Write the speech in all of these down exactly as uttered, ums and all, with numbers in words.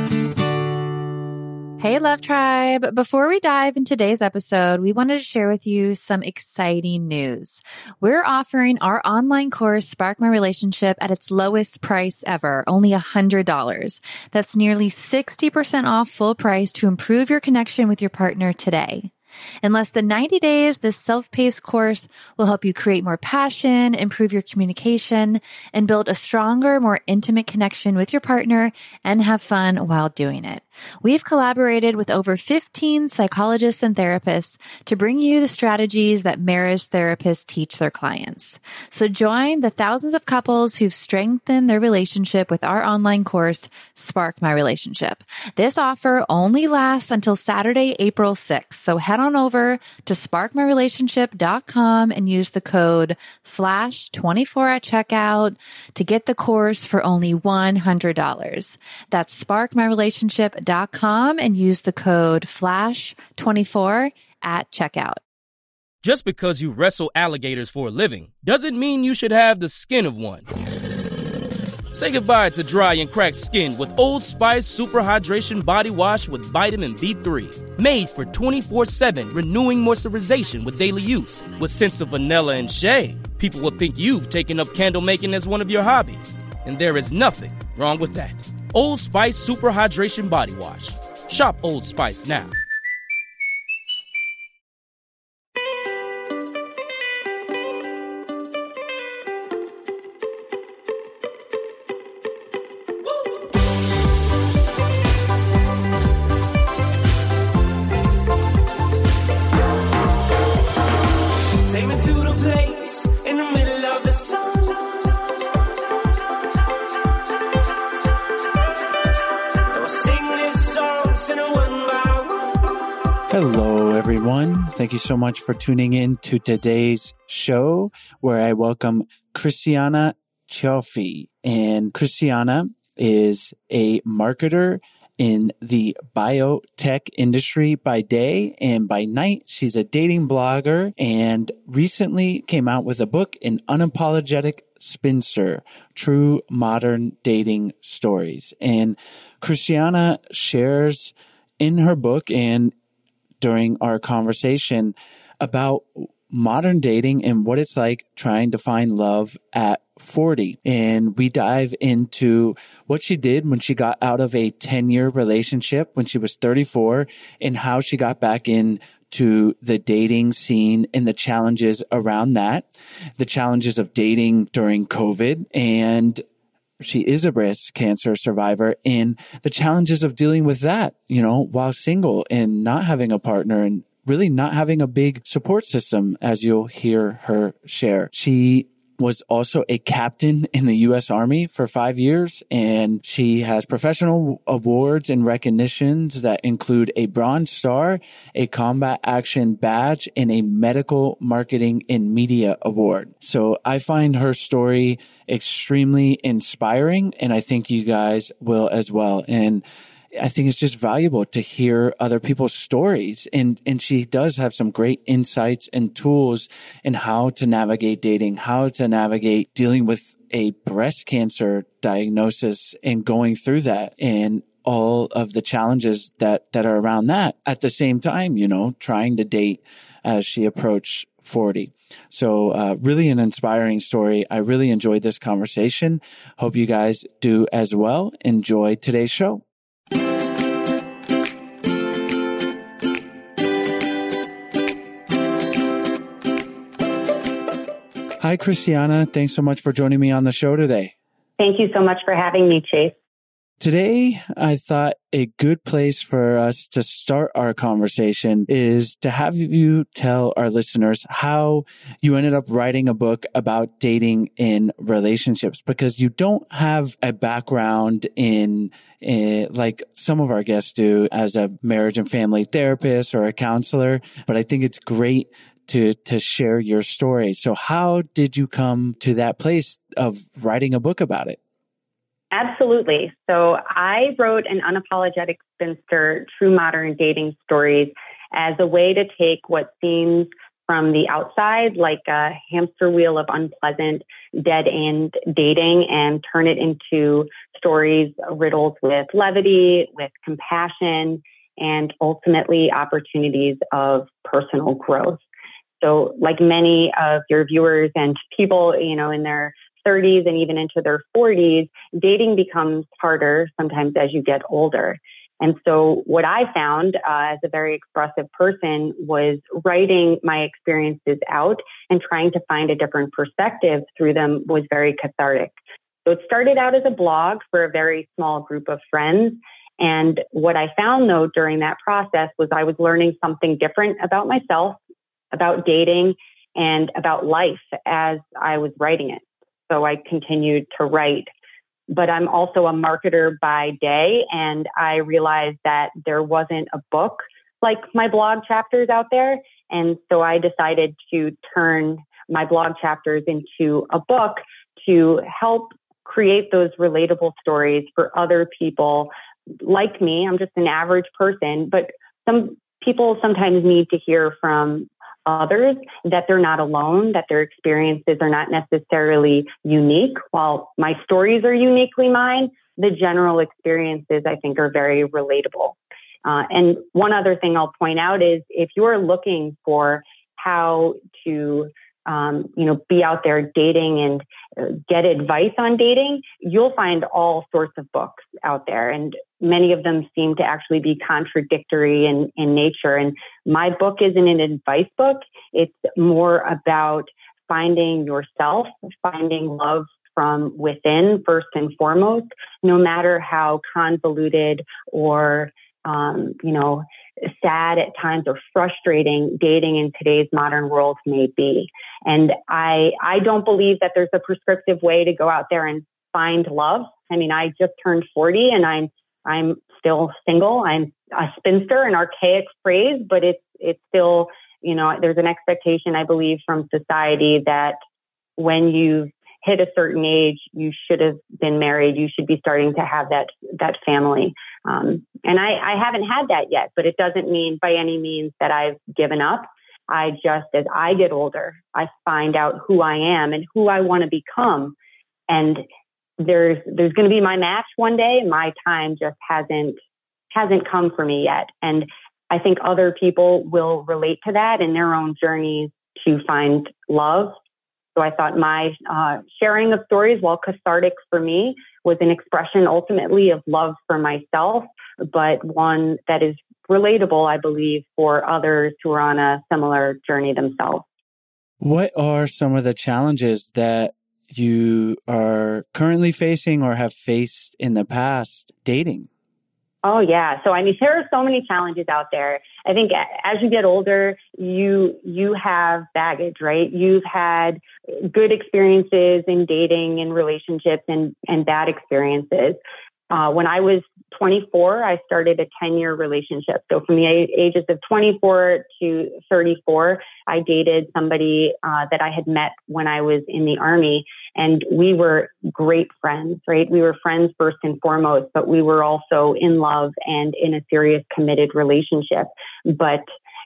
Hey, Love Tribe. Before we dive into today's episode, we wanted to share with you some exciting news. We're offering our online course, Spark My Relationship, at its lowest price ever, only one hundred dollars. That's nearly sixty percent off full price to improve your connection with your partner today. In less than ninety days, this self-paced course will help you create more passion, improve your communication, and build a stronger, more intimate connection with your partner and have fun while doing it. We've collaborated with over fifteen psychologists and therapists to bring you the strategies that marriage therapists teach their clients. So join the thousands of couples who've strengthened their relationship with our online course, Spark My Relationship. This offer only lasts until Saturday, April sixth. So head on over to spark my relationship dot com and use the code flash twenty-four at checkout to get the course for only one hundred dollars. That's spark my relationship dot com and use the code flash twenty-four at checkout. Just because you wrestle alligators for a living doesn't mean you should have the skin of one. Say goodbye to dry and cracked skin with Old Spice Super Hydration Body Wash with vitamin B three. Made for twenty-four seven renewing moisturization with daily use. With scents of vanilla and shea, people will think you've taken up candle making as one of your hobbies. And there is nothing wrong with that. Old Spice Super Hydration Body Wash. Shop Old Spice now. Hello, everyone. Thank you so much for tuning in to today's show, where I welcome Christiana Cioffi. And Christiana is a marketer in the biotech industry by day, and by night, she's a dating blogger and recently came out with a book, An Unapologetic Spinster, True Modern Dating Stories. And Christiana shares in her book and during our conversation about modern dating and what it's like trying to find love at forty. And we dive into what she did when she got out of a ten-year relationship when she was thirty-four and how she got back into the dating scene and the challenges around that, the challenges of dating during COVID, and she is a breast cancer survivor, and the challenges of dealing with that, you know, while single and not having a partner and really not having a big support system, as you'll hear her share. She was also a captain in the U S Army for five years, and she has professional awards and recognitions that include a Bronze Star, a Combat Action Badge, and a Medical Marketing and Media Award. So I find her story extremely inspiring, and I think you guys will as well. And I think it's just valuable to hear other people's stories. And, and she does have some great insights and tools in how to navigate dating, how to navigate dealing with a breast cancer diagnosis and going through that and all of the challenges that, that are around that. At the same time, you know, trying to date as she approached forty. So uh, really an inspiring story. I really enjoyed this conversation. Hope you guys do as well. Enjoy today's show. Hi, Christiana. Thanks so much for joining me on the show today. Thank you so much for having me, Chase. Today, I thought a good place for us to start our conversation is to have you tell our listeners how you ended up writing a book about dating in relationships, because you don't have a background in, in like some of our guests do as a marriage and family therapist or a counselor. But I think it's great to to share your story. So how did you come to that place of writing a book about it? Absolutely. So I wrote An Unapologetic Spinster, True Modern Dating Stories as a way to take what seems from the outside like a hamster wheel of unpleasant, dead-end dating and turn it into stories riddled with levity, with compassion, and ultimately opportunities of personal growth. So like many of your viewers and people, you know, in their thirties and even into their forties, dating becomes harder sometimes as you get older. And so what I found uh, as a very expressive person was writing my experiences out and trying to find a different perspective through them was very cathartic. So it started out as a blog for a very small group of friends. And what I found, though, during that process was I was learning something different about myself, about dating, and about life as I was writing it. So I continued to write. But I'm also a marketer by day, and I realized that there wasn't a book like my blog chapters out there. And so I decided to turn my blog chapters into a book to help create those relatable stories for other people like me. I'm just an average person, but some people sometimes need to hear from others that they're not alone, that their experiences are not necessarily unique. While my stories are uniquely mine, the general experiences, I think, are very relatable. Uh, and one other thing I'll point out is if you're looking for how to Um, you know, be out there dating and uh, get advice on dating, you'll find all sorts of books out there. And many of them seem to actually be contradictory in, in nature. And my book isn't an advice book. It's more about finding yourself, finding love from within first and foremost, no matter how convoluted or, um, you know, sad at times or frustrating dating in today's modern world may be. And I, I don't believe that there's a prescriptive way to go out there and find love. I mean, I just turned forty and I'm, I'm still single. I'm a spinster, an archaic phrase, but it's, it's still, you know, there's an expectation, I believe, from society that when you've hit a certain age, you should have been married. You should be starting to have that, that family. Um, and I, I haven't had that yet, but it doesn't mean by any means that I've given up. I just, as I get older, I find out who I am and who I want to become. And there's, there's going to be my match one day. My time just hasn't, hasn't come for me yet. And I think other people will relate to that in their own journeys to find love. So I thought my uh, sharing of stories, while cathartic for me, was an expression ultimately of love for myself, but one that is relatable, I believe, for others who are on a similar journey themselves. What are some of the challenges that you are currently facing or have faced in the past dating? Oh, yeah. So, I mean, there are so many challenges out there. I think as you get older, you you have baggage, right? You've had good experiences in dating and relationships and, and bad experiences. Uh, when I was twenty-four, I started a ten-year relationship. So from the ages of twenty-four to thirty-four, I dated somebody uh, that I had met when I was in the Army. And we were great friends, right? We were friends first and foremost, but we were also in love and in a serious, committed relationship. But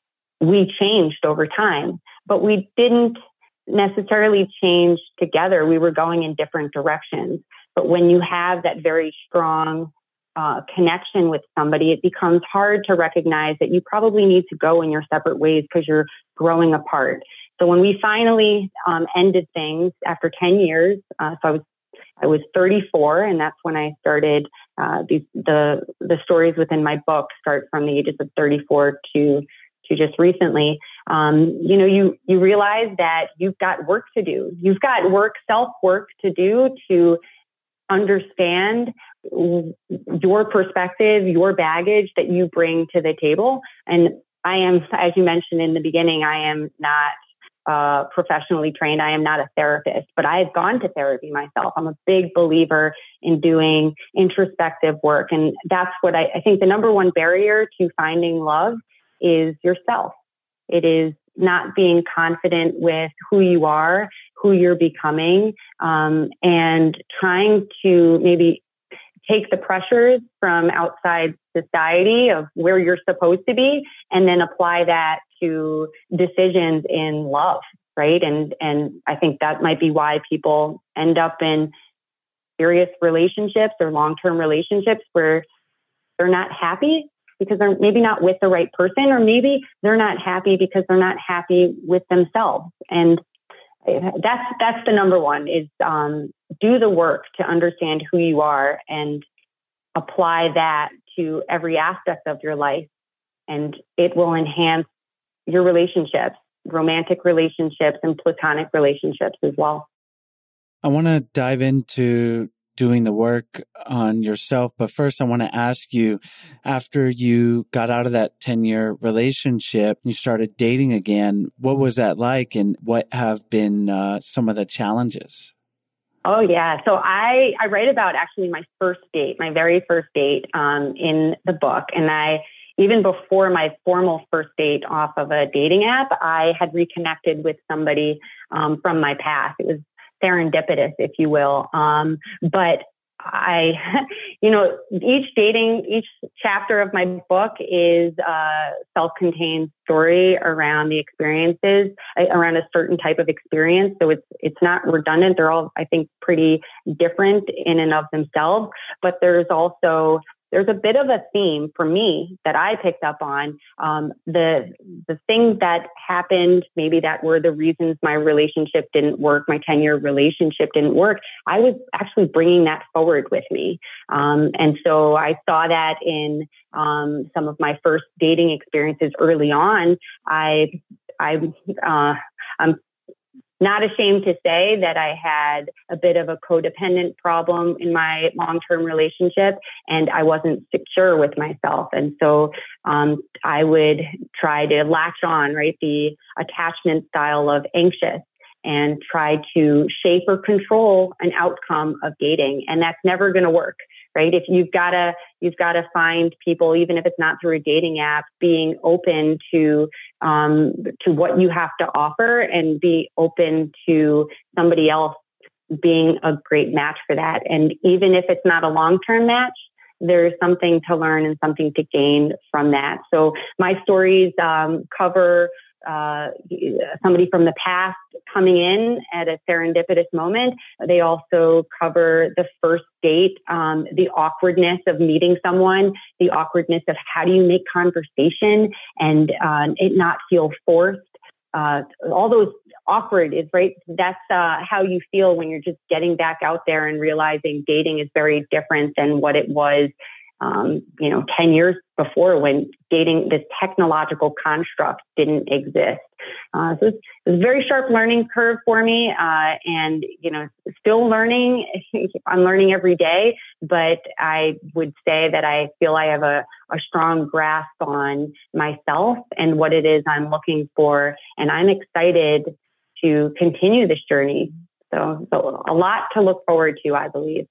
we changed over time, but we didn't necessarily change together. We were going in different directions. But when you have that very strong uh, connection with somebody, it becomes hard to recognize that you probably need to go in your separate ways because you're growing apart. So when we finally um, ended things after ten years, uh, so I was I was thirty-four, and that's when I started. Uh, these, the the stories within my book start from the ages of thirty-four to to just recently. Um, you know, you you realize that you've got work to do. You've got work, self work to do to understand your perspective, your baggage that you bring to the table. And I am, as you mentioned in the beginning, I am not uh, professionally trained. I am not a therapist, but I've gone to therapy myself. I'm a big believer in doing introspective work. And that's what I, I think the number one barrier to finding love is yourself. It is not being confident with who you are, who you're becoming, um, and trying to maybe take the pressures from outside society of where you're supposed to be and then apply that to decisions in love, right? And, and I think that might be why people end up in serious relationships or long-term relationships where they're not happy because they're maybe not with the right person, or maybe they're not happy because they're not happy with themselves. And that's, that's the number one is, um, do the work to understand who you are and apply that to every aspect of your life. And it will enhance your relationships, romantic relationships and platonic relationships as well. I want to dive into doing the work on yourself. But first, I want to ask you, after you got out of that ten-year relationship, you started dating again. What was that like, and what have been uh, some of the challenges? Oh, yeah. So I, I write about actually my first date, my very first date um, in the book. And I, even before my formal first date off of a dating app, I had reconnected with somebody um, from my past. It was serendipitous, if you will. Um, but I, you know, each dating, each chapter of my book is a self-contained story around the experiences, around a certain type of experience. So it's, it's not redundant. They're all, I think, pretty different in and of themselves, but there's also There's a bit of a theme for me that I picked up on. Um, the the things that happened, maybe that were the reasons my relationship didn't work, my ten-year relationship didn't work. I was actually bringing that forward with me. Um, and so I saw that in um, some of my first dating experiences early on. I, I, uh, I'm not ashamed to say that I had a bit of a codependent problem in my long-term relationship, and I wasn't secure with myself. And so um, I would try to latch on, right, the attachment style of anxious and try to shape or control an outcome of dating. And that's never going to work, right? If you've got to, you've got to find people, even if it's not through a dating app, being open to, um, to what you have to offer and be open to somebody else being a great match for that. And even if it's not a long-term match, there's something to learn and something to gain from that. So my stories, um, cover Uh, somebody from the past coming in at a serendipitous moment. They also cover the first date, um, the awkwardness of meeting someone, the awkwardness of how do you make conversation and uh, it not feel forced. Uh, all those awkward is right. That's uh, how you feel when you're just getting back out there and realizing dating is very different than what it was Um, you know, ten years before when dating, this technological construct didn't exist. Uh, so it's, it's a very sharp learning curve for me. Uh, and, you know, still learning. I'm learning every day, but I would say that I feel I have a, a strong grasp on myself and what it is I'm looking for. And I'm excited to continue this journey. So, so a lot to look forward to, I believe.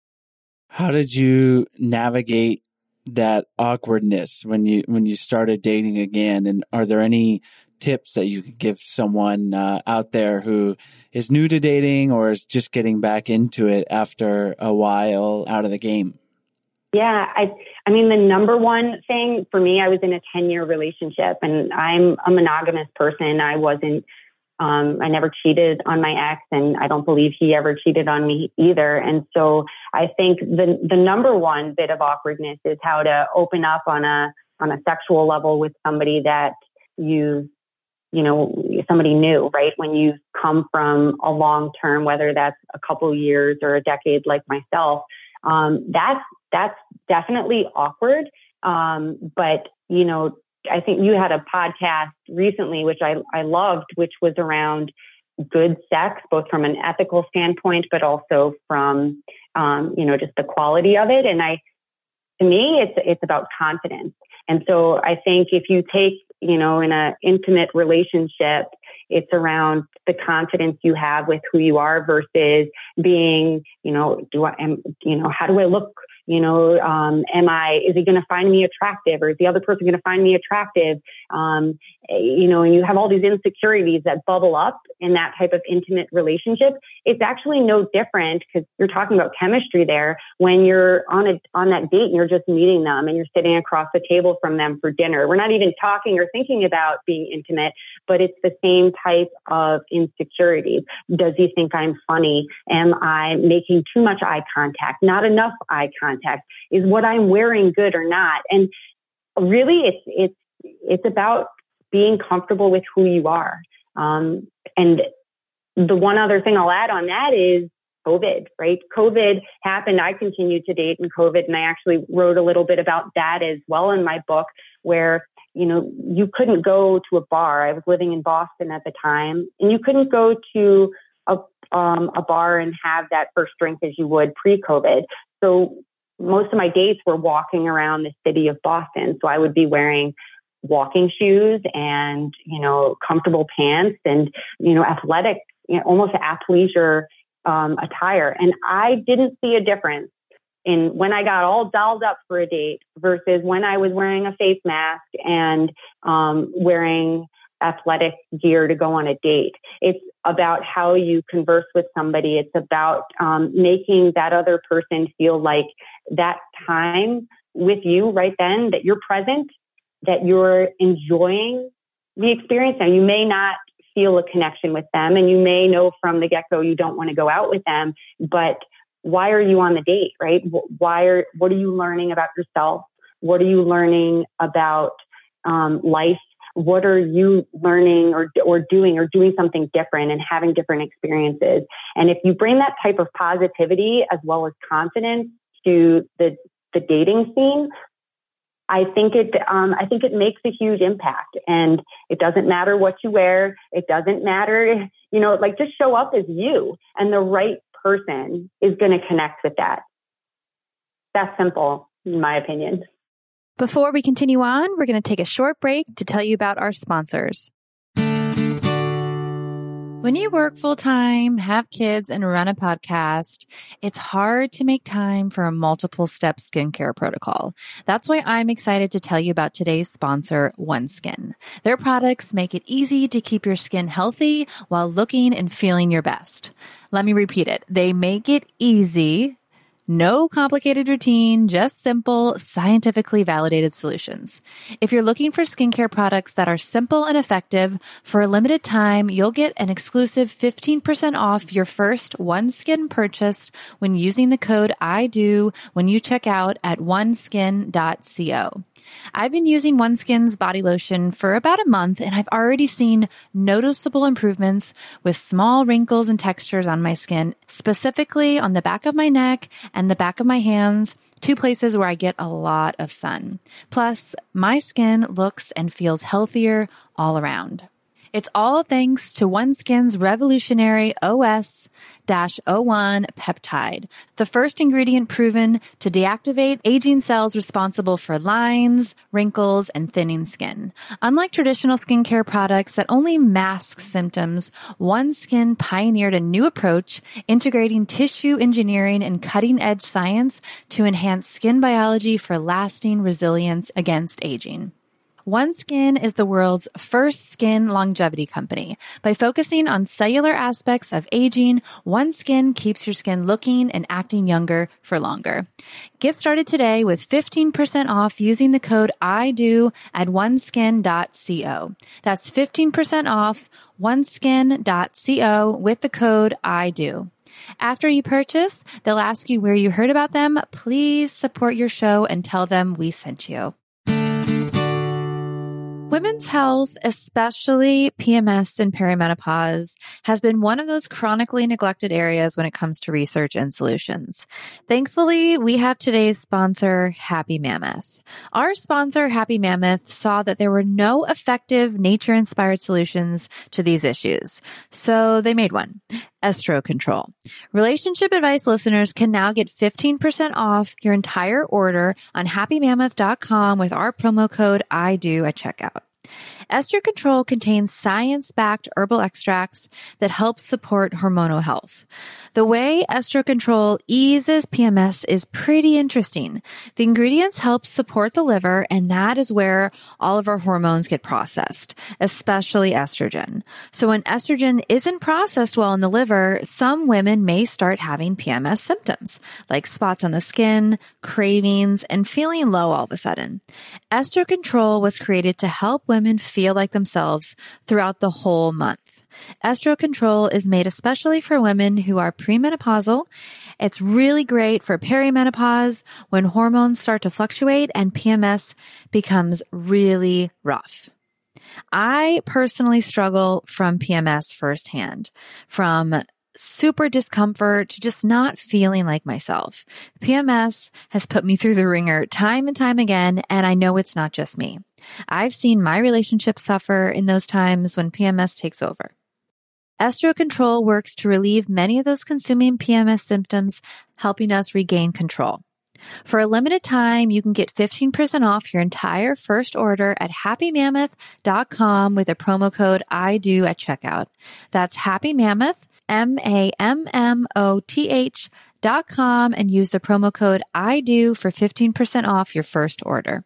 How did you navigate that awkwardness when you when you started dating again? And are there any tips that you could give someone uh, out there who is new to dating or is just getting back into it after a while out of the game? Yeah, I I mean, the number one thing for me, I was in a ten-year relationship, and I'm a monogamous person. I wasn't Um, I never cheated on my ex, and I don't believe he ever cheated on me either. And so I think the the number one bit of awkwardness is how to open up on a on a sexual level with somebody that you you know somebody new, right? When you come from a long term, whether that's a couple years or a decade, like myself, um, that's that's definitely awkward. Um, but you know. I think you had a podcast recently, which I, I loved, which was around good sex, both from an ethical standpoint, but also from, um, you know, just the quality of it. And I, to me, it's, it's about confidence. And so I think if you take, you know, in an intimate relationship, it's around the confidence you have with who you are versus being, you know, do I, am, you know, how do I look? You know, um, am I, is he going to find me attractive or is the other person going to find me attractive? Um, you know, and you have all these insecurities that bubble up in that type of intimate relationship, it's actually no different, because you're talking about chemistry there, when you're on a on that date and you're just meeting them and you're sitting across the table from them for dinner. We're not even talking or thinking about being intimate, but it's the same type of insecurities. Does he think I'm funny? Am I making too much eye contact? Not enough eye contact? Is what I'm wearing good or not? And really, it's it's it's about being comfortable with who you are. Um, and the one other thing I'll add on that is COVID, right? COVID happened. I continued to date in COVID, and I actually wrote a little bit about that as well in my book, where, you know, you couldn't go to a bar. I was living in Boston at the time, and you couldn't go to a, um, a bar and have that first drink as you would pre-COVID. So most of my dates were walking around the city of Boston. So I would be wearing walking shoes and, you know, comfortable pants and, you know, athletic, you know, almost athleisure um, attire. And I didn't see a difference in when I got all dolled up for a date versus when I was wearing a face mask and um, wearing athletic gear to go on a date. It's about how you converse with somebody. It's about um, making that other person feel like that time with you right then, that you're present, that you're enjoying the experience. Now, you may not feel a connection with them, and you may know from the get-go you don't want to go out with them, but why are you on the date, right? Why are, what are you learning about yourself? What are you learning about um, life? What are you learning or or doing or doing something different and having different experiences? And if you bring that type of positivity as well as confidence to the the dating scene, I think it um, I think it makes a huge impact. And it doesn't matter what you wear. It doesn't matter, you know, like just show up as you, and the right person is going to connect with that. That's simple, in my opinion. Before we continue on, we're going to take a short break to tell you about our sponsors. When you work full-time, have kids, and run a podcast, it's hard to make time for a multiple-step skincare protocol. That's why I'm excited to tell you about today's sponsor, OneSkin. Their products make it easy to keep your skin healthy while looking and feeling your best. Let me repeat it. They make it easy. No complicated routine, just simple, scientifically validated solutions. If you're looking for skincare products that are simple and effective, for a limited time, you'll get an exclusive fifteen percent off your first OneSkin purchase when using the code I do when you check out at one skin dot co. I've been using OneSkin's body lotion for about a month, and I've already seen noticeable improvements with small wrinkles and textures on my skin, specifically on the back of my neck and the back of my hands, two places where I get a lot of sun. Plus, my skin looks and feels healthier all around. It's all thanks to OneSkin's revolutionary O S zero one peptide, the first ingredient proven to deactivate aging cells responsible for lines, wrinkles, and thinning skin. Unlike traditional skincare products that only mask symptoms, OneSkin pioneered a new approach integrating tissue engineering and cutting-edge science to enhance skin biology for lasting resilience against aging. OneSkin is the world's first skin longevity company. By focusing on cellular aspects of aging, OneSkin keeps your skin looking and acting younger for longer. Get started today with fifteen percent off using the code I do at one skin dot co. That's fifteen percent off one skin dot co with the code I do. After you purchase, they'll ask you where you heard about them. Please support your show and tell them we sent you. Women's health, especially P M S and perimenopause, has been one of those chronically neglected areas when it comes to research and solutions. Thankfully, we have today's sponsor, Happy Mammoth. Our sponsor, Happy Mammoth, saw that there were no effective nature-inspired solutions to these issues. So they made one. Estro Control. Relationship Advice listeners can now get fifteen percent off your entire order on happy mammoth dot com with our promo code I do at checkout. Ester Control contains science-backed herbal extracts that help support hormonal health. The way Ester Control eases P M S is pretty interesting. The ingredients help support the liver, and that is where all of our hormones get processed, especially estrogen. So when estrogen isn't processed well in the liver, some women may start having P M S symptoms, like spots on the skin, cravings, and feeling low all of a sudden. Ester Control was created to help women feel like themselves throughout the whole month. Ester Control is made especially for women who are premenopausal. It's really great for perimenopause, when hormones start to fluctuate and P M S becomes really rough. I personally struggle from P M S firsthand, from super discomfort to just not feeling like myself. P M S has put me through the ringer time and time again, and I know it's not just me. I've seen my relationship suffer in those times when P M S takes over. Ester Control works to relieve many of those consuming P M S symptoms, helping us regain control. For a limited time, you can get fifteen percent off your entire first order at happy mammoth dot com with a promo code I D O at checkout. That's Happy Mammoth, M A M M O T H dot com, and use the promo code I D O for fifteen percent off your first order.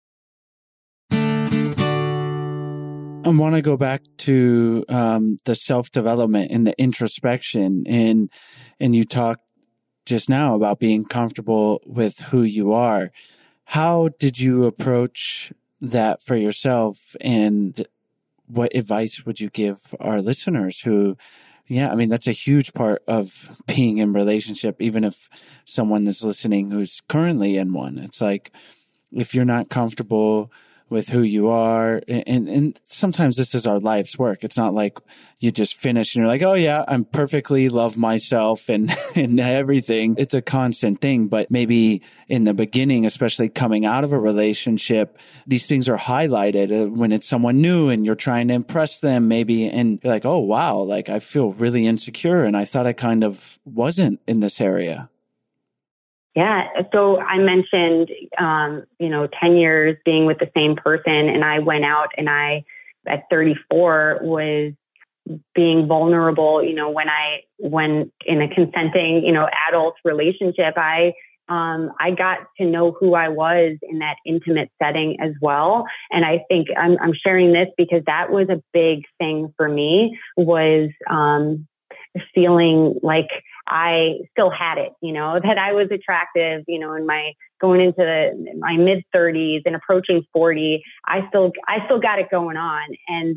I want to go back to um, the self-development and the introspection. And, and you talked just now about being comfortable with who you are. How did you approach that for yourself? And what advice would you give our listeners who, yeah, I mean, that's a huge part of being in relationship, even if someone is listening who's currently in one. It's like, if you're not comfortable with who you are. And, and sometimes this is our life's work. It's not like you just finish and you're like, oh yeah, I'm perfectly love myself and, and everything. It's a constant thing. But maybe in the beginning, especially coming out of a relationship, these things are highlighted when it's someone new and you're trying to impress them maybe. And you're like, oh wow, like I feel really insecure. And I thought I kind of wasn't in this area. Yeah. So I mentioned, um, you know, ten years being with the same person, and I went out and I, at thirty-four, was being vulnerable. You know, when I, when in a consenting, you know, adult relationship, I, um, I got to know who I was in that intimate setting as well. And I think I'm, I'm sharing this because that was a big thing for me, was, um, feeling like I still had it, you know, that I was attractive, you know, in my going into the, my mid thirties and approaching forty, I still, I still got it going on. And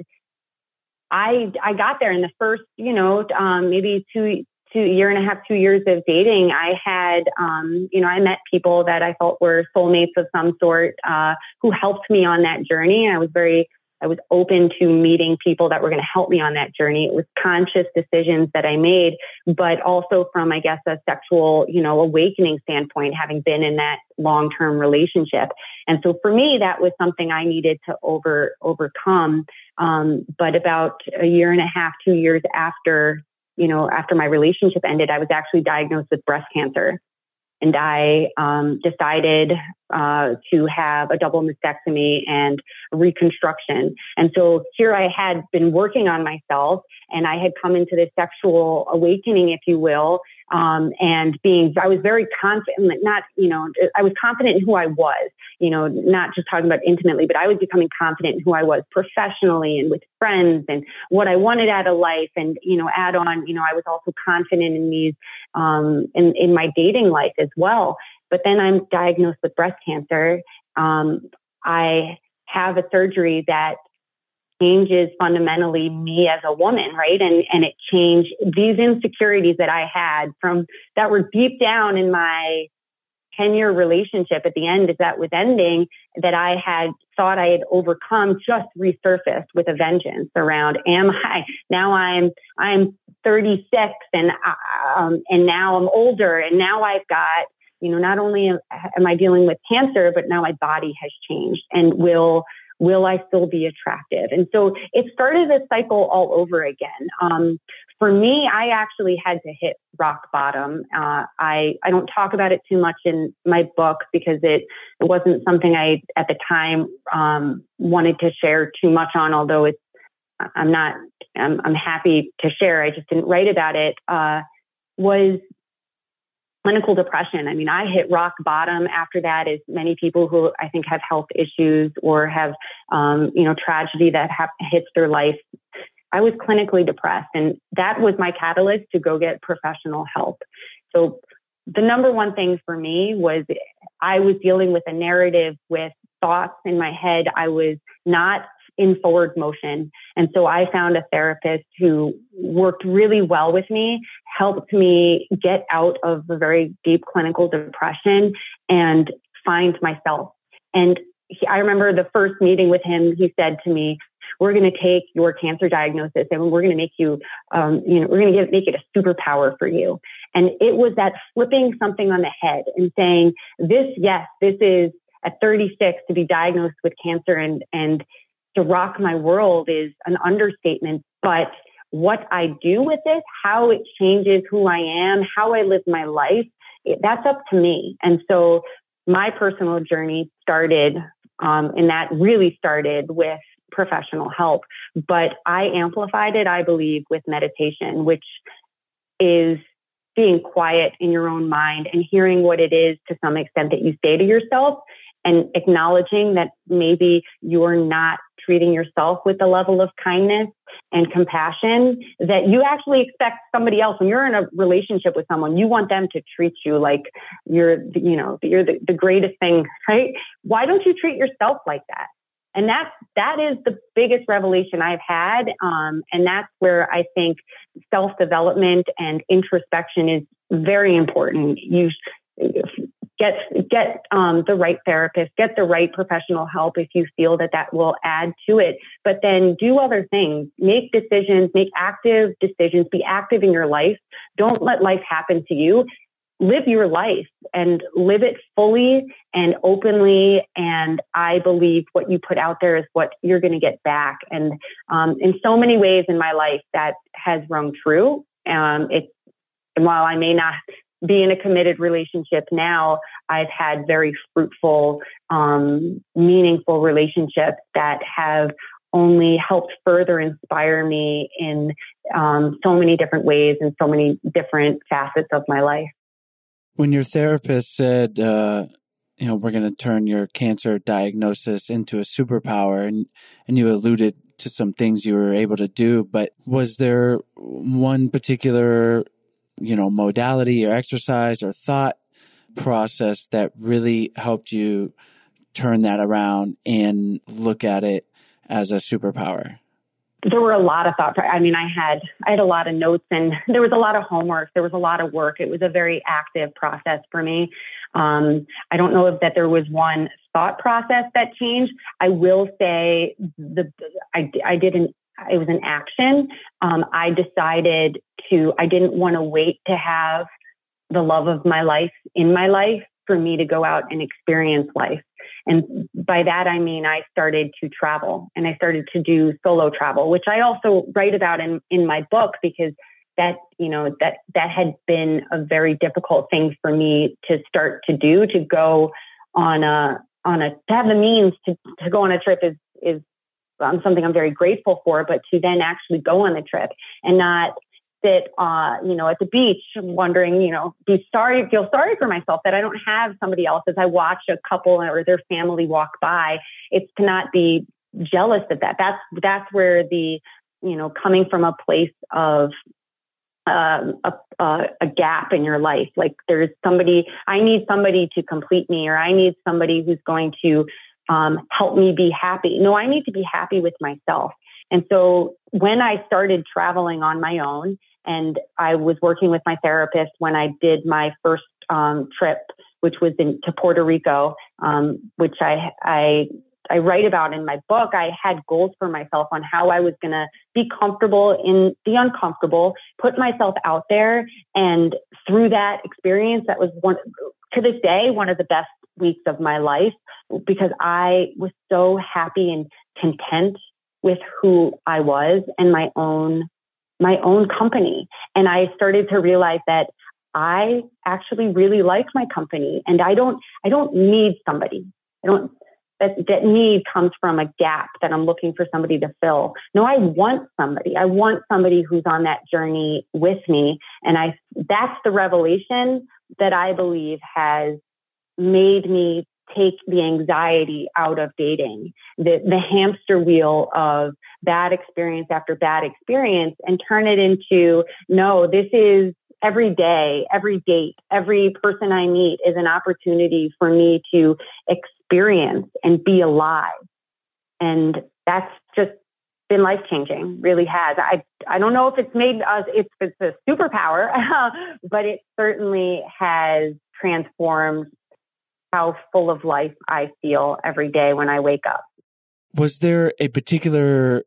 I, I got there in the first, you know, um, maybe two, two year and a half, two years of dating. I had, um, you know, I met people that I felt were soulmates of some sort, uh, who helped me on that journey. I was very I was open to meeting people that were going to help me on that journey. It was conscious decisions that I made, but also from, I guess, a sexual, you know, awakening standpoint, having been in that long-term relationship. And so for me, that was something I needed to over, overcome. Um, but about a year and a half, two years after, you know, after my relationship ended, I was actually diagnosed with breast cancer. And I um, decided uh, to have a double mastectomy and reconstruction. And so here I had been working on myself, and I had come into this sexual awakening, if you will, um, and being, I was very confident, not, you know, I was confident in who I was, you know, not just talking about intimately, but I was becoming confident in who I was professionally and with friends and what I wanted out of life. And, you know, add on, you know, I was also confident in these, um, in, in my dating life as well. But then I'm diagnosed with breast cancer. Um, I have a surgery that changes fundamentally me as a woman, right? And and it changed these insecurities that I had from that were deep down in my ten-year relationship at the end as that was ending, that I had thought I had overcome, just resurfaced with a vengeance around, am I, now I'm, I'm thirty-six and, um, and now I'm older, and now I've got, you know, not only am, am I dealing with cancer, but now my body has changed and will, will I still be attractive? And so it started a cycle all over again. Um, for me, I actually had to hit rock bottom. Uh, I, I don't talk about it too much in my book because it, it wasn't something I, at the time, um, wanted to share too much on, although it's, I'm not, I'm, I'm happy to share. I just didn't write about it, uh, was clinical depression. I mean, I hit rock bottom after that, as many people who I think have health issues or have, um, you know, tragedy that ha- hits their life. I was clinically depressed, and that was my catalyst to go get professional help. So the number one thing for me was I was dealing with a narrative with thoughts in my head. I was not in forward motion. And so I found a therapist who worked really well with me, helped me get out of a very deep clinical depression and find myself. And he, I remember the first meeting with him, he said to me, we're going to take your cancer diagnosis and we're going to make you, um, you know, we're going to make it a superpower for you. And it was that flipping something on the head and saying, this, yes, this is at thirty-six to be diagnosed with cancer and, and to rock my world is an understatement. But what I do with it, how it changes who I am, how I live my life, it, that's up to me. And so my personal journey started, um, and that really started with professional help. But I amplified it, I believe, with meditation, which is being quiet in your own mind and hearing what it is to some extent that you say to yourself and acknowledging that maybe you're not treating yourself with the level of kindness and compassion that you actually expect somebody else. When you're in a relationship with someone, you want them to treat you like you're, you know, you're the, the greatest thing, right? Why don't you treat yourself like that? And that's, that is the biggest revelation I've had. Um, and that's where I think self-development and introspection is very important. You get, get, um, the right therapist, get the right professional help if you feel that that will add to it, but then do other things, make decisions, make active decisions, be active in your life. Don't let life happen to you. Live your life and live it fully and openly. And I believe what you put out there is what you're going to get back. And um, in so many ways in my life, that has rung true. Um, it, and while I may not be in a committed relationship now, I've had very fruitful, um, meaningful relationships that have only helped further inspire me in um, so many different ways and so many different facets of my life. When your therapist said, uh, you know, we're going to turn your cancer diagnosis into a superpower, and, and you alluded to some things you were able to do, but was there one particular, you know, modality or exercise or thought process that really helped you turn that around and look at it as a superpower? There were a lot of thoughts. I mean, I had, I had a lot of notes and there was a lot of homework. There was a lot of work. It was a very active process for me. Um, I don't know if that there was one thought process that changed. I will say the, I, I did an, it was an action. Um, I decided to, I didn't want to wait to have the love of my life in my life for me to go out and experience life. And by that, I mean, I started to travel and I started to do solo travel, which I also write about in, in my book, because that, you know, that, that had been a very difficult thing for me to start to do, to go on a, on a, to have the means to, to go on a trip is, is um, something I'm very grateful for, but to then actually go on the trip and not sit, uh, you know, at the beach wondering, you know, be sorry, feel sorry for myself that I don't have somebody else as I watch a couple or their family walk by. It's to not be jealous of that. That's, that's where the, you know, coming from a place of um, a, a, a gap in your life. Like there's somebody, I need somebody to complete me, or I need somebody who's going to um, help me be happy. No, I need to be happy with myself. And so when I started traveling on my own, and I was working with my therapist when I did my first um, trip, which was in, to Puerto Rico, um, which I, I I write about in my book. I had goals for myself on how I was going to be comfortable in the uncomfortable, put myself out there. And through that experience, that was one, to this day, one of the best weeks of my life. because I was so happy and content with who I was and my own, my own company. And I started to realize that I actually really like my company, and I don't, I don't need somebody. I don't, that, that need comes from a gap that I'm looking for somebody to fill. No, I want somebody. I want somebody who's on that journey with me. And I, that's the revelation that I believe has made me take the anxiety out of dating, the, the hamster wheel of bad experience after bad experience, and turn it into, no, this is every day, every date, every person I meet is an opportunity for me to experience and be alive. And that's just been life-changing, really has. I I don't know if it's made us, it's, it's a superpower, but it certainly has transformed how full of life I feel every day when I wake up. Was there a particular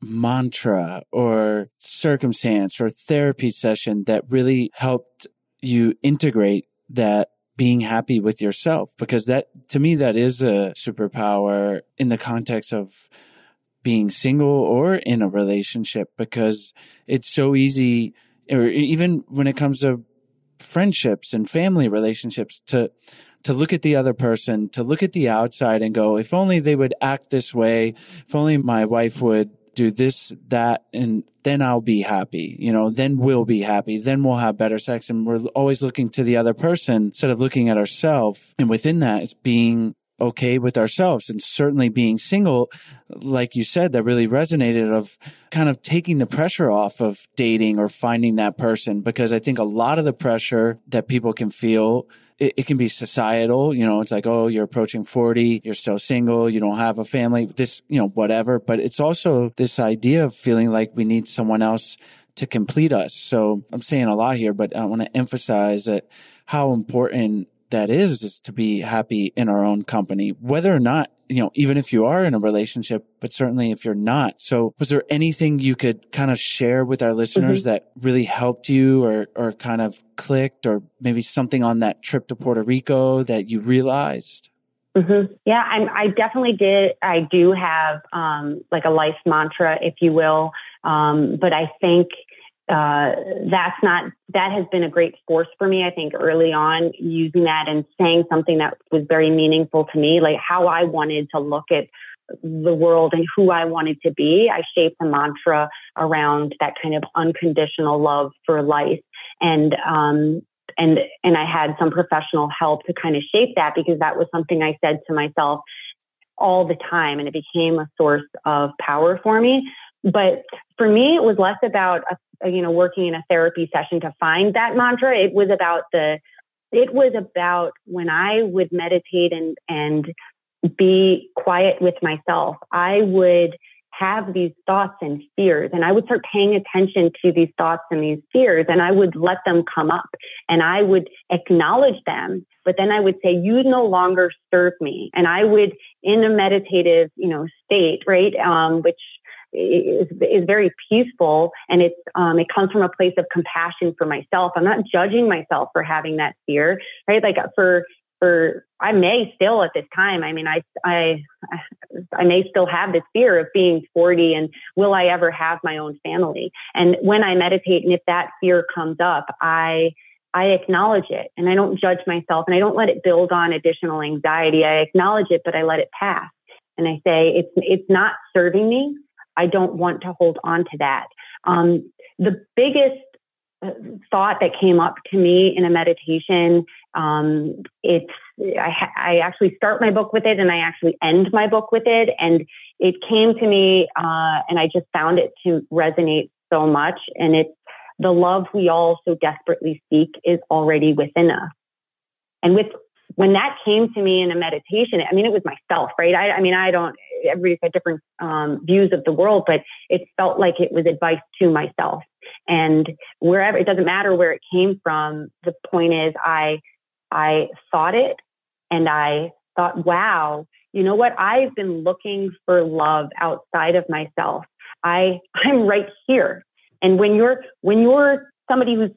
mantra or circumstance or therapy session that really helped you integrate that being happy with yourself? Because that, to me, that is a superpower in the context of being single or in a relationship, because it's so easy, or even when it comes to friendships and family relationships, to to look at the other person, to look at the outside and go, if only they would act this way, if only my wife would do this, that, and then I'll be happy, you know, then we'll be happy, then we'll have better sex. And we're always looking to the other person instead of looking at ourselves. And within that, it's being okay with ourselves, and certainly being single, like you said, that really resonated, of kind of taking the pressure off of dating or finding that person. Because I think a lot of the pressure that people can feel, it, it can be societal, you know, it's like, oh, you're approaching forty, you're still single, you don't have a family, this, you know, whatever. But it's also this idea of feeling like we need someone else to complete us. So I'm saying a lot here, but I want to emphasize that how important that is, is to be happy in our own company, whether or not, you know, even if you are in a relationship, but certainly if you're not. So was there anything you could kind of share with our listeners mm-hmm. that really helped you, or, or kind of clicked, or maybe something on that trip to Puerto Rico that you realized? Mm-hmm. Yeah, I'm, I definitely did. I do have um, like a life mantra, if you will. Um, but I think Uh, that's not, that has been a great force for me. I think early on, using that and saying something that was very meaningful to me, like how I wanted to look at the world and who I wanted to be. I shaped a mantra around that kind of unconditional love for life. And, um, and, and I had some professional help to kind of shape that, because that was something I said to myself all the time, and it became a source of power for me. But for me, it was less about, a, you know, working in a therapy session to find that mantra. It was about the, it was about when I would meditate and, and be quiet with myself, I would have these thoughts and fears, and I would start paying attention to these thoughts and these fears, and I would let them come up, and I would acknowledge them, but then I would say, you no longer serve me. And I would, in a meditative, you know, state, right, um, which is, is very peaceful, and it's um, it comes from a place of compassion for myself. I'm not judging myself for having that fear, right? Like for for I may still at this time. I mean, I I I may still have this fear of being forty, and will I ever have my own family? And when I meditate, and if that fear comes up, I I acknowledge it, and I don't judge myself, and I don't let it build on additional anxiety. I acknowledge it, but I let it pass, and I say it's it's not serving me. I don't want to hold on to that. Um, the biggest thought that came up to me in a meditation, um, it's, I, I actually start my book with it, and I actually end my book with it. And it came to me, uh, and I just found it to resonate so much. And it's, the love we all so desperately seek is already within us. And with, when that came to me in a meditation, I mean, it was myself, right? I, I mean, I don't, everybody's got different um, views of the world, but it felt like it was advice to myself. And wherever, it doesn't matter where it came from. The point is, I, I thought it, and I thought, wow, you know what? I've been looking for love outside of myself. I, I'm right here. And when you're, when you're somebody who's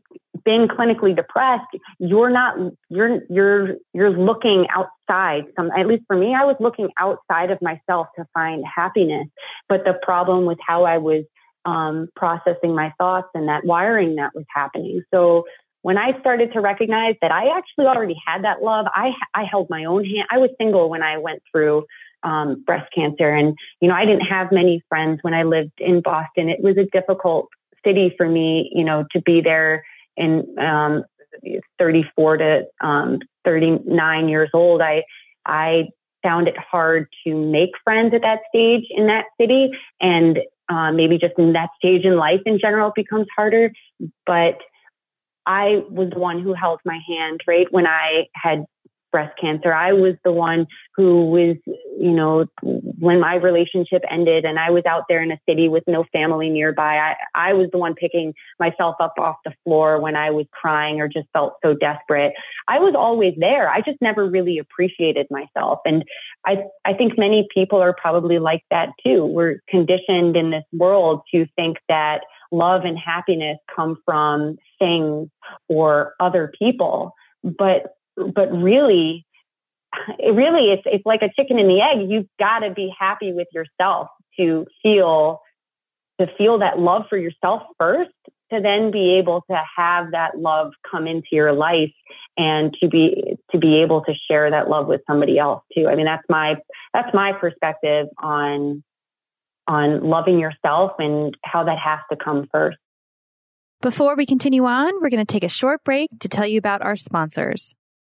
been clinically depressed, you're not, you're, you're, you're looking outside. Some, at least for me, I was looking outside of myself to find happiness. But the problem was how I was um, processing my thoughts and that wiring that was happening. So when I started to recognize that I actually already had that love, I, I held my own hand. I was single when I went through um, breast cancer. And, you know, I didn't have many friends when I lived in Boston. It was a difficult city for me, you know, to be there in um, thirty-four to um, thirty-nine years old. I, I found it hard to make friends at that stage in that city. And uh, maybe just in that stage in life in general, it becomes harder. But I was the one who held my hand, right? When I had breast cancer, I was the one who was, you know, when my relationship ended and I was out there in a city with no family nearby, I, I was the one picking myself up off the floor when I was crying or just felt so desperate. I was always there. I just never really appreciated myself. And I, I think many people are probably like that too. We're conditioned in this world to think that love and happiness come from things or other people. But But really, it really, it's it's like a chicken and the egg. You've got to be happy with yourself to feel to feel that love for yourself first, to then be able to have that love come into your life and to be to be able to share that love with somebody else too. I mean, that's my that's my perspective on on loving yourself and how that has to come first. Before we continue on, we're going to take a short break to tell you about our sponsors.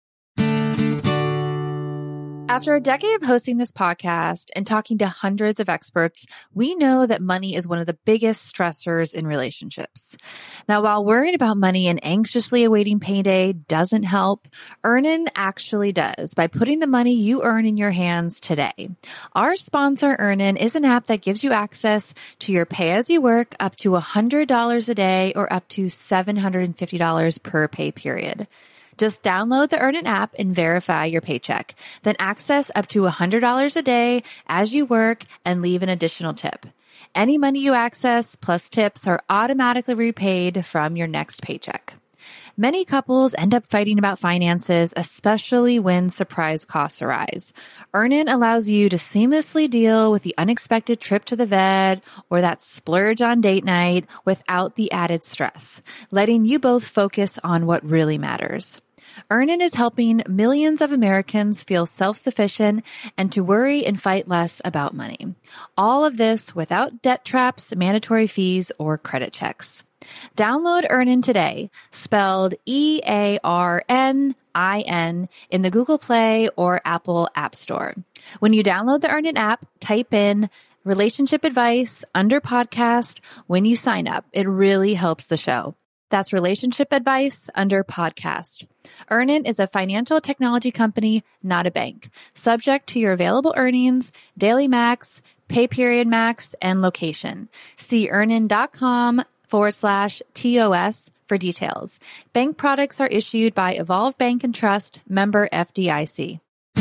After a decade of hosting this podcast and talking to hundreds of experts, we know that money is one of the biggest stressors in relationships. Now, while worrying about money and anxiously awaiting payday doesn't help, Earnin actually does by putting the money you earn in your hands today. Our sponsor, Earnin, is an app that gives you access to your pay-as-you-work up to one hundred dollars a day or up to seven hundred fifty dollars per pay period. Just download the Earnin app and verify your paycheck. Then access up to one hundred dollars a day as you work and leave an additional tip. Any money you access plus tips are automatically repaid from your next paycheck. Many couples end up fighting about finances, especially when surprise costs arise. Earnin allows you to seamlessly deal with the unexpected trip to the vet or that splurge on date night without the added stress, letting you both focus on what really matters. Earnin is helping millions of Americans feel self-sufficient and to worry and fight less about money. All of this without debt traps, mandatory fees, or credit checks. Download Earnin today, spelled E A R N I N, in the Google Play or Apple App Store. When you download the Earnin app, type in relationship advice under podcast when you sign up. It really helps the show. That's relationship advice under podcast. Earnin is a financial technology company, not a bank. Subject to your available earnings, daily max, pay period max, and location. See earnin.com forward slash TOS for details. Bank products are issued by Evolve Bank and Trust, member F D I C.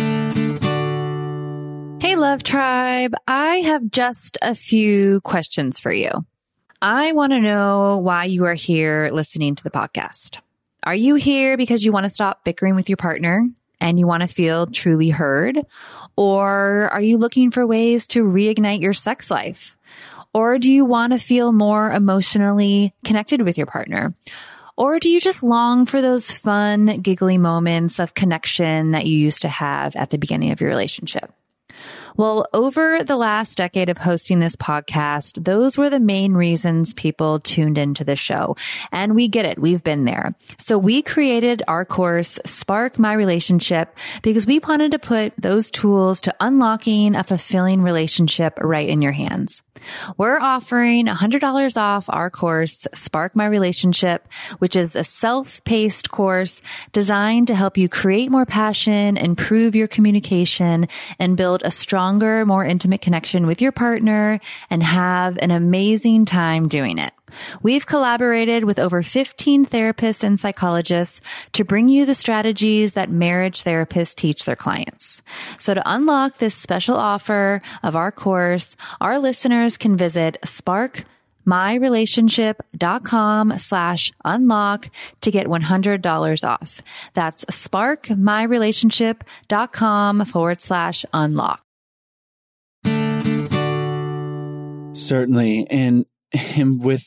Hey, Love Tribe. I have just a few questions for you. I want to know why you are here listening to the podcast. Are you here because you want to stop bickering with your partner and you want to feel truly heard? Or are you looking for ways to reignite your sex life? Or do you want to feel more emotionally connected with your partner? Or do you just long for those fun, giggly moments of connection that you used to have at the beginning of your relationship? Well, over the last decade of hosting this podcast, those were the main reasons people tuned into the show. And we get it. We've been there. So we created our course, Spark My Relationship, because we wanted to put those tools to unlocking a fulfilling relationship right in your hands. We're offering one hundred dollars off our course, Spark My Relationship, which is a self-paced course designed to help you create more passion, improve your communication, and build a stronger, more intimate connection with your partner and have an amazing time doing it. We've collaborated with over fifteen therapists and psychologists to bring you the strategies that marriage therapists teach their clients. So to unlock this special offer of our course, our listeners can visit spark sparkmyrelationship.com slash unlock to get one hundred dollars off. That's sparkmyrelationship.com forward slash unlock. Certainly. And, and with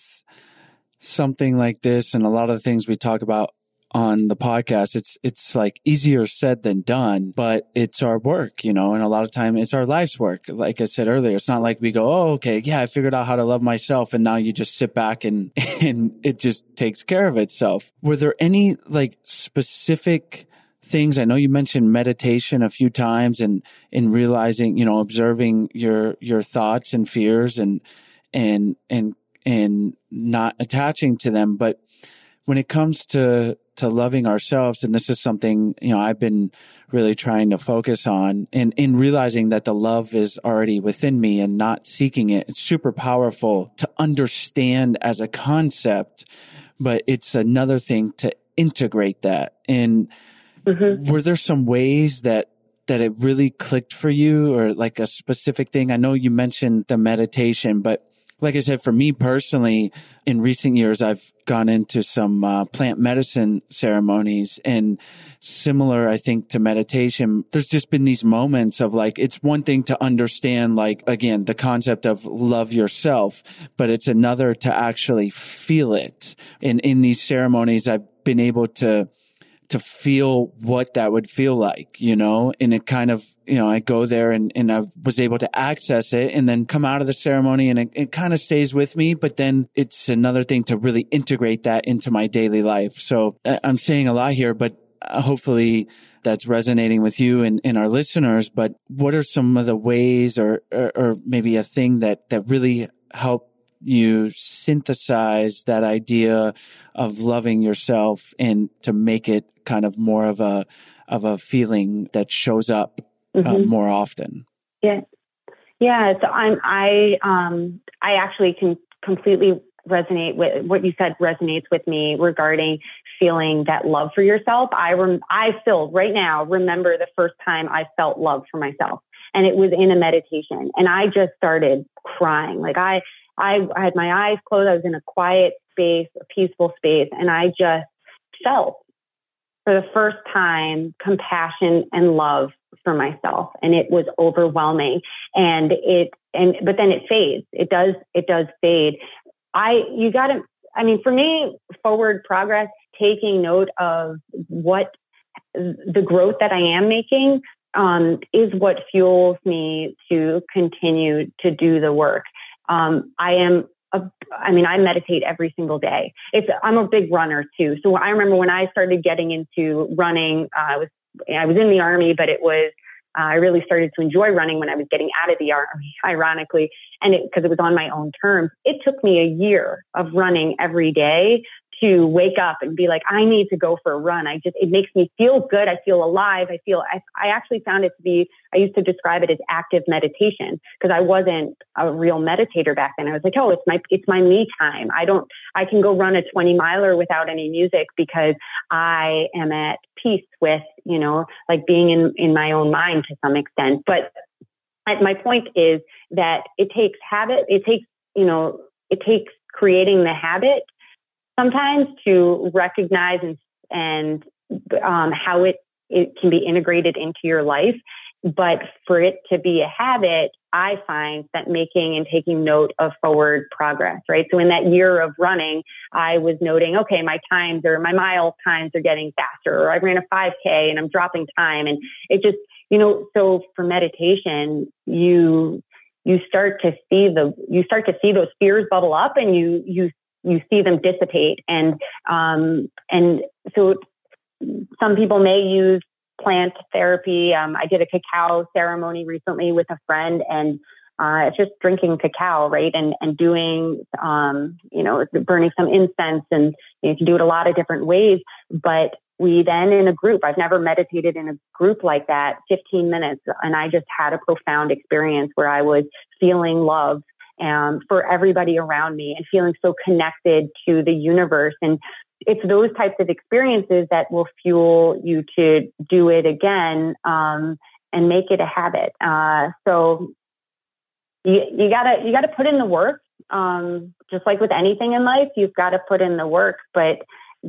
something like this and a lot of the things we talk about on the podcast, it's it's like easier said than done, but it's our work, you know, and a lot of time it's our life's work. Like I said earlier, it's not like we go, oh, okay, yeah, I figured out how to love myself. And now you just sit back and, and it just takes care of itself. Were there any like specific things? I know you mentioned meditation a few times and in realizing, you know, observing your, your thoughts and fears and, and, and, and not attaching to them. But when it comes to, to loving ourselves, and this is something, you know, I've been really trying to focus on, and in realizing that the love is already within me and not seeking it. It's super powerful to understand as a concept, but it's another thing to integrate that. And mm-hmm. were there some ways that that it really clicked for you, or like a specific thing? I know you mentioned the meditation, but like I said, for me personally, in recent years, I've gone into some uh, plant medicine ceremonies, and similar, I think, to meditation. There's just been these moments of like, it's one thing to understand, like, again, the concept of love yourself, but it's another to actually feel it. And in these ceremonies, I've been able to to feel what that would feel like, you know, and it kind of, you know, I go there and, and I was able to access it and then come out of the ceremony, and it, it kind of stays with me, but then it's another thing to really integrate that into my daily life. So I'm saying a lot here, but hopefully that's resonating with you and, and our listeners. But what are some of the ways or, or, or maybe a thing that, that really helped you synthesize that idea of loving yourself and to make it kind of more of a of a feeling that shows up mm-hmm. uh, more often? Yeah, yeah. So I'm I um I actually can completely resonate with what you said. Resonates with me regarding feeling that love for yourself. I rem- I still right now remember the first time I felt love for myself, and it was in a meditation, and I just started crying. Like I. I had my eyes closed. I was in a quiet space, a peaceful space, and I just felt for the first time compassion and love for myself, and it was overwhelming. And it, and but then it fades. It does. It does fade. I you got to. I mean, for me, forward progress, taking note of what the growth that I am making um, is what fuels me to continue to do the work. Um, I am, a, I mean, I meditate every single day. It's, I'm a big runner too. So I remember when I started getting into running, uh, I was, I was in the Army, but it was, uh, I really started to enjoy running when I was getting out of the Army, ironically, and it, cause it was on my own terms. It took me a year of running every day to wake up and be like, I need to go for a run. I just, it makes me feel good. I feel alive. I feel, I, I actually found it to be, I used to describe it as active meditation because I wasn't a real meditator back then. I was like, oh, it's my, it's my me time. I don't, I can go run a twenty miler without any music because I am at peace with, you know, like being in, in my own mind to some extent. But my point is that it takes habit. It takes, you know, it takes creating the habit sometimes to recognize and, and um, how it, it can be integrated into your life. But for it to be a habit, I find that making and taking note of forward progress, right? So in that year of running, I was noting, okay, my times or my mile times are getting faster, or I ran a five K and I'm dropping time. And it just, you know, so for meditation, you, you start to see the, you start to see those fears bubble up, and you, you, you see them dissipate. And, um, and so some people may use plant therapy. Um, I did a cacao ceremony recently with a friend, and, uh, it's just drinking cacao, right? And, and doing, um, you know, burning some incense, and you can do it a lot of different ways. But we then in a group, I've never meditated in a group like that, fifteen minutes. And I just had a profound experience where I was feeling love Um, for everybody around me and feeling so connected to the universe. And it's those types of experiences that will fuel you to do it again, um, and make it a habit. Uh, so you, you gotta, you gotta put in the work. um, just like with anything in life, you've got to put in the work, but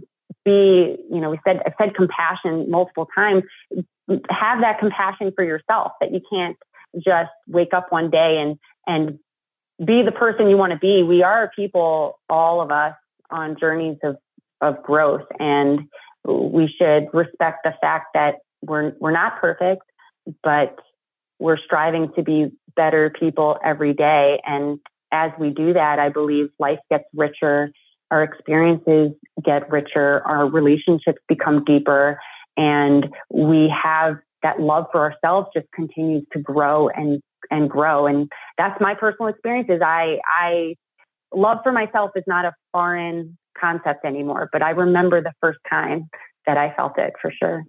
be, you know, we said, I said compassion multiple times. Have that compassion for yourself, that you can't just wake up one day and, and be the person you want to be. We are people, all of us, on journeys of, of growth, and we should respect the fact that we're, we're not perfect, but we're striving to be better people every day. And as we do that, I believe life gets richer, our experiences get richer, our relationships become deeper, and we have that love for ourselves just continues to grow and, and grow. And that's my personal experience. Is I, I love for myself is not a foreign concept anymore, but I remember the first time that I felt it, for sure.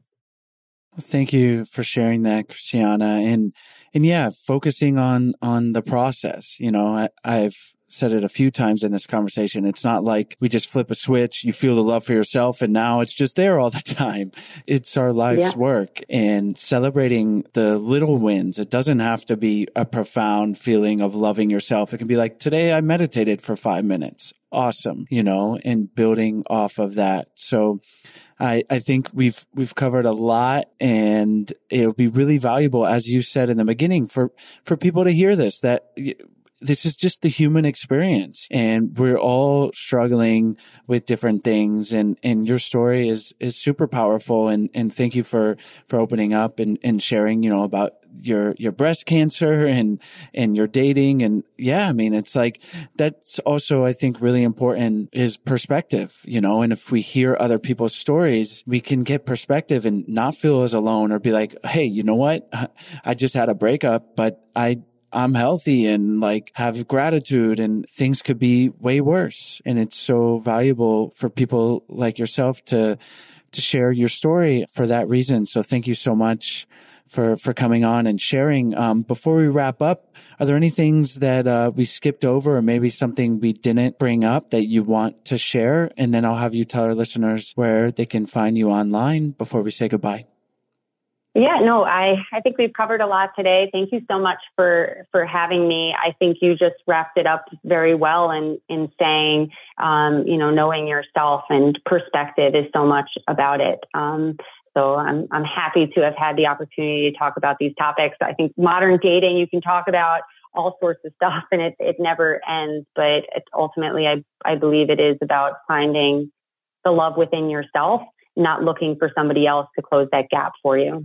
Thank you for sharing that, Christiana. And, and yeah, focusing on, on the process. You know, I, I've said it a few times in this conversation. It's not like we just flip a switch, you feel the love for yourself, and now it's just there all the time. It's our life's yeah. work, and celebrating the little wins. It doesn't have to be a profound feeling of loving yourself. It can be like, today I meditated for five minutes. Awesome. You know, and building off of that. So I, I think we've, we've covered a lot, and it'll be really valuable, as you said in the beginning, for, for people to hear this, that this is just the human experience, and we're all struggling with different things. And, and your story is, is super powerful. And, and thank you for, for opening up and, and sharing, you know, about your, your breast cancer and, and your dating. And yeah, I mean, it's like, that's also, I think, really important is perspective, you know, and if we hear other people's stories, we can get perspective and not feel as alone, or be like, hey, you know what? I just had a breakup, but I, I'm healthy and like have gratitude, and things could be way worse. And it's so valuable for people like yourself to, to share your story for that reason. So thank you so much for, for coming on and sharing. Um, before we wrap up, are there any things that, uh, we skipped over, or maybe something we didn't bring up that you want to share? And then I'll have you tell our listeners where they can find you online before we say goodbye. Yeah, no, I, I think we've covered a lot today. Thank you so much for, for having me. I think you just wrapped it up very well in, in saying, um, you know, knowing yourself and perspective is so much about it. Um, so I'm, I'm happy to have had the opportunity to talk about these topics. I think modern dating, you can talk about all sorts of stuff, and it, it never ends, but it, ultimately I, I believe it is about finding the love within yourself, not looking for somebody else to close that gap for you.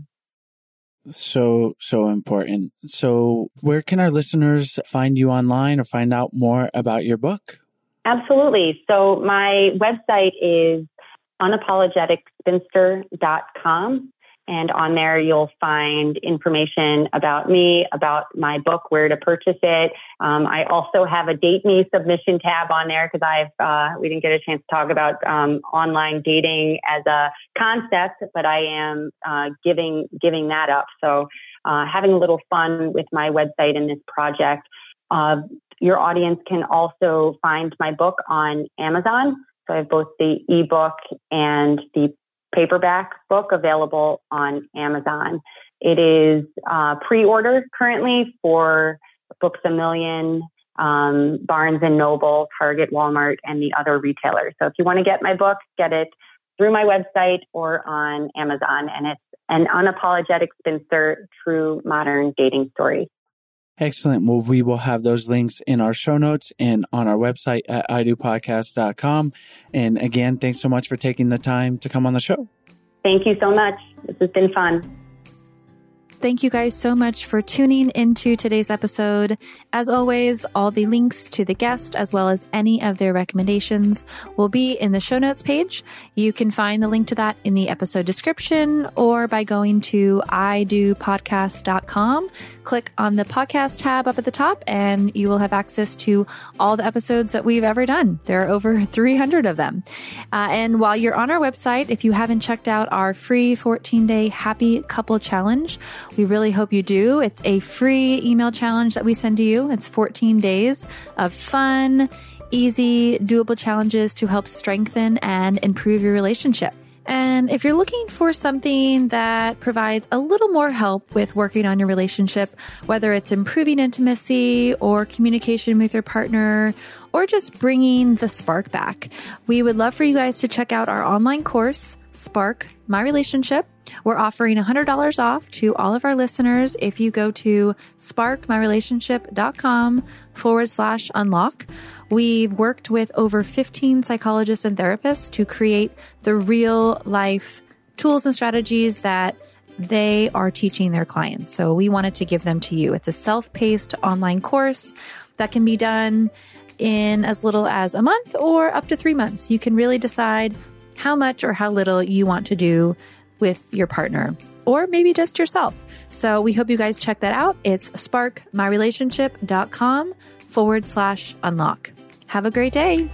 So, so important. So where can our listeners find you online or find out more about your book? Absolutely. So my website is unapologetic spinster dot com. And on there, you'll find information about me, about my book, where to purchase it. Um, I also have a Date Me submission tab on there, because I've uh, we didn't get a chance to talk about um, online dating as a concept, but I am uh, giving giving that up. So uh, having a little fun with my website and this project. Uh, your audience can also find my book on Amazon. So I have both the ebook and the paperback book available on Amazon. It is uh, pre-order currently for Books A Million, um, Barnes and Noble, Target, Walmart, and the other retailers. So if you want to get my book, get it through my website or on Amazon. And it's An Unapologetic Spinster, True Modern Dating Story. Excellent. Well, we will have those links in our show notes and on our website at i do podcast dot com. And again, thanks so much for taking the time to come on the show. Thank you so much. This has been fun. Thank you guys so much for tuning into today's episode. As always, all the links to the guest, as well as any of their recommendations, will be in the show notes page. You can find the link to that in the episode description, or by going to i do podcast dot com. Click on the podcast tab up at the top, and you will have access to all the episodes that we've ever done. There are over three hundred of them. Uh, and while you're on our website, if you haven't checked out our free fourteen-day Happy Couple Challenge, we really hope you do. It's a free email challenge that we send to you. It's fourteen days of fun, easy, doable challenges to help strengthen and improve your relationship. And if you're looking for something that provides a little more help with working on your relationship, whether it's improving intimacy or communication with your partner, or just bringing the spark back, we would love for you guys to check out our online course, Spark My Relationship. We're offering one hundred dollars off to all of our listeners if you go to sparkmyrelationship.com forward slash unlock. We've worked with over fifteen psychologists and therapists to create the real life tools and strategies that they are teaching their clients. So we wanted to give them to you. It's a self-paced online course that can be done in as little as a month or up to three months. You can really decide how much or how little you want to do with your partner, or maybe just yourself. So we hope you guys check that out. It's sparkmyrelationship.com forward slash unlock. Have a great day.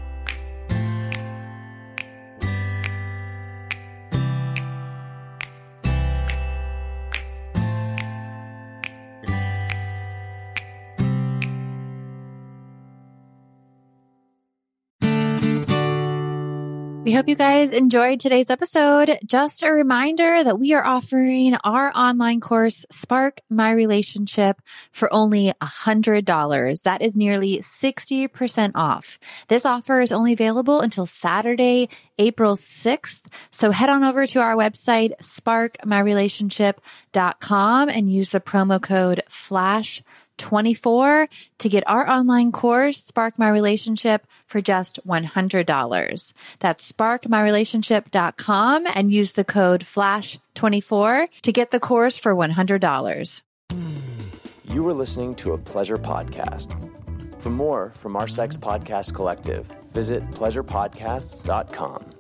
We hope you guys enjoyed today's episode. Just a reminder that we are offering our online course, Spark My Relationship, for only one hundred dollars. That is nearly sixty percent off. This offer is only available until Saturday, April sixth. So head on over to our website, spark my relationship dot com, and use the promo code FLASH twenty-four to get our online course, Spark My Relationship, for just one hundred dollars. That's spark my relationship dot com and use the code FLASH twenty-four to get the course for one hundred dollars. You were listening to a Pleasure Podcast. For more from our Sex Podcast Collective, visit pleasure podcasts dot com.